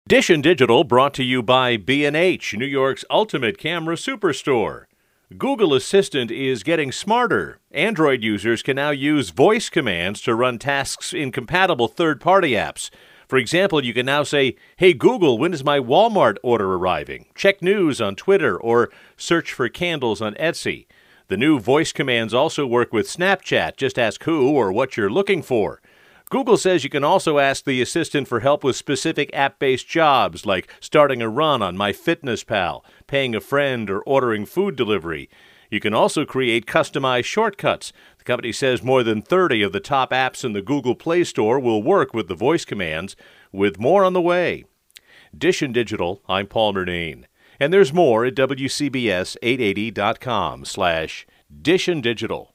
Dish and Digital brought to you by B&H, New York's ultimate camera superstore. Google Assistant is getting smarter. Android users can now use voice commands to run tasks in compatible third-party apps. For example, you can now say, "Hey Google, when is my Walmart order arriving?" Check news on Twitter or search for candles on Etsy. The new voice commands also work with Snapchat. Just ask who or what you're looking for. Google says you can also ask the assistant for help with specific app-based jobs like starting a run on MyFitnessPal, paying a friend, or ordering food delivery. You can also create customized shortcuts. The company says more than 30 of the top apps in the Google Play Store will work with the voice commands, with more on the way. Dish and Digital, I'm Paul Murnane. And there's more at WCBS880.com/Dish and Digital.